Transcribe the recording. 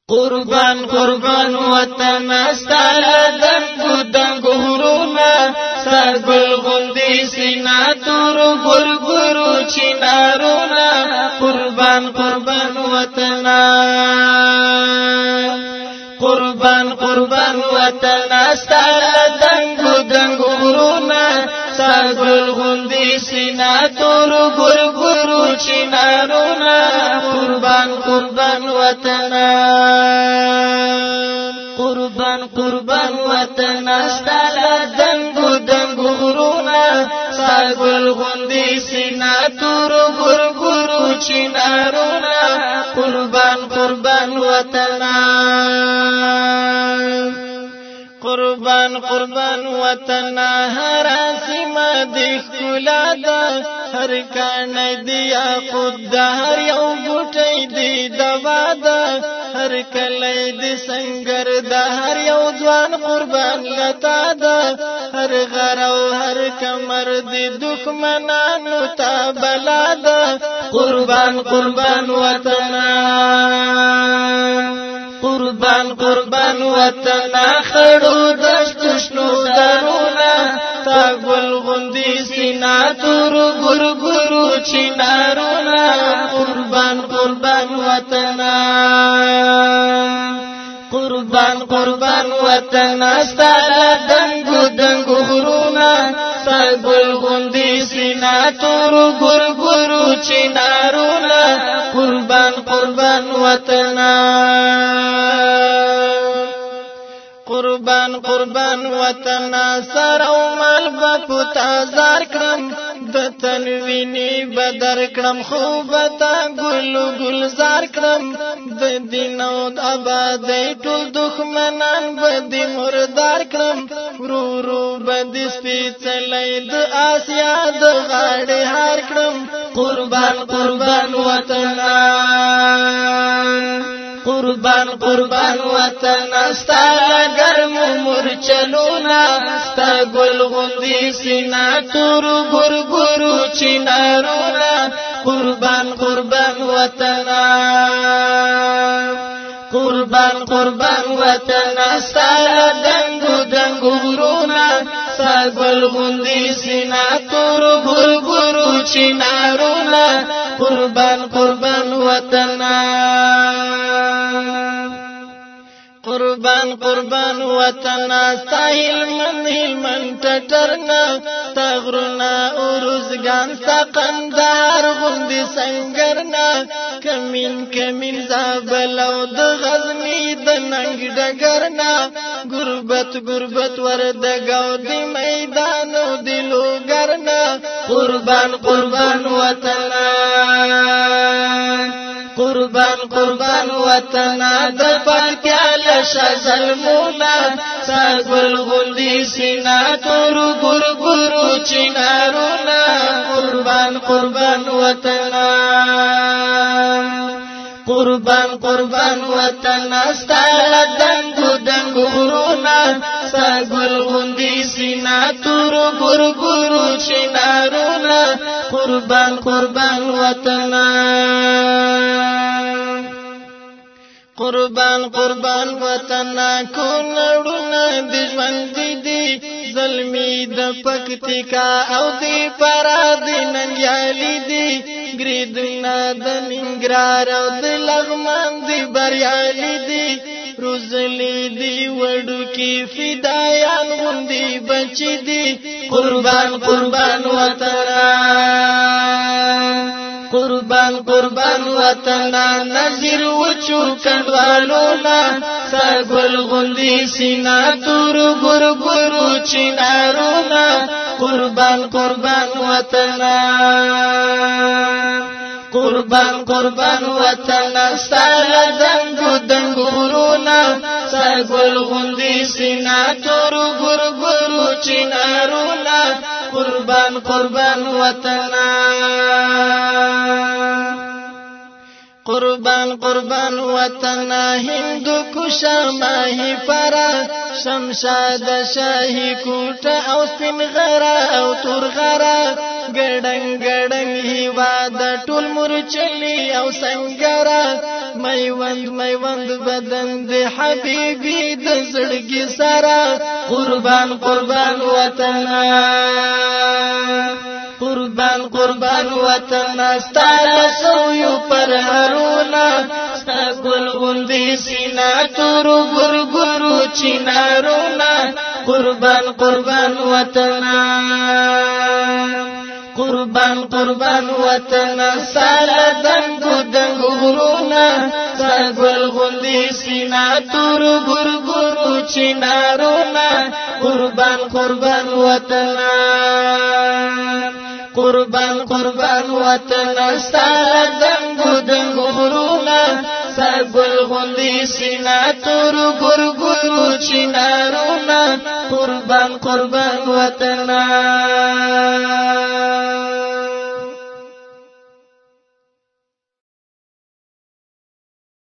قربان قربان وطن ستاله دنګو دنګو غرونه ستا ګل غوندې سینا تورو ګرګرو چنارونه قربان قربان وطن قربان قربان وطن ستاله دنګو دنګو غرونه ستا ګل غوندې سینا تورو ګرګرو چنارونه قربان قربان وطن قربان قربان وطن ستاله دنګو دنګو غرونه ستا ګل غوندې سینا تورو ګرګرو چنارونه قربان قربان وطن قربان قربان وطن هر سیمه د ښکلا ده هر کاڼی د یاقوت ده هر یو بوټی د دوا ده هر کلی د سنګر ده هر یو ځوان قربان لتا ده هر غر او هر کمر د دښمنانو ته بلا ده قربان قربان وطن قربان قربان وطن خړو دشتو شنو درونه تا ګل غوندې سینا تورو ګرګرو چنارونه قربان قربان وطن قربان قربان وطن ستاله دنګو دنګو غرونه ستا ګل غوندې سینا تورو ګرګرو چنارونه قربان قربان وطن قربان قربان وطن سر او مال په تازار کړم د تنویني بدر کړم خو بتا ګل گلزار کړم د دین او د آبادۍ ټول دښمنان بدی مردار کړم ورو ورو بدی سپېڅلی د آسیا د غاړې هار کړم قربان قربان وطن قربان قربان وطن ستاله ګرمو مورچلونه ستا ګل غوندې سینا تورو ګرګرو چنارونه قربان قربان وطن قربان قربان وطن ستاله دنګو دنګو غرونه ستا ګل غوندې سینا تورو ګرګرو چنارونه قربان قربان وطن قربان قربان وطن ستا هلمند ټټرنا ستا غرونه اوروزګان ستا قندهار غوندې سنګرنا کمین کمین زابل او د غزني د ننګ ډګرنا غربت غربت وردګو د میدان او د لوګرنا قربان قربان وطن قربان قربان وطن د پاکیال شزل مولا ستا ګل غوندې سینا تورو ګرګرو چنارونه قربان قربان وطن قربان قربان وطن ستاله دنګو دنګو غرونه ستا ګل غوندې سینا تورو ګرګرو چنارونه قربان قربان وطن قربان قربان وطن کونړونه د ژوند دي زلمی د پکتیکا او د فراه د ننګیالي دي ګریدونه د ننګرهار او د لغمان د بریالي دي روزلی دی وړوکی فدایان غوندې بچی دي قربان قربان وطن قربان قربان وطن نظر وچو کډوالونا ستا ګل غوندې سینا تورو ګرګرو چنارونه قربان قربان وطن قربان قربان وطن ستاله دنګو دنګو غرونه ستا ګل غوندې سینا تورو ګرګرو چنارونه قربان قربان وطن قربان قربان وطن هندو کشا ماهی فرا شمشاد شاهی کوټه او سپین غرا او تور غرا ګډنګ ګډنګ هیواد ټول مرچلی او سنگرا میوند بدن د حبیبی د زړګي سره قربان قربان وطن قربان قربان وطن ستاره سویو پر هرونا ستا ګل غوندې سینا تور ګرګرو چنارونا قربان قربان وطن قربان قربان وطن ساله دنګو دنګو غرونا ستا ګل غوندې سینا تور ګرګرو چنارونا قربان قربان وطن قربان قربان وطن ستاره دنګو دنګو غرونا ستا ګل غوندې سینا تور ګرګرو چنارونا قربان قربان وطن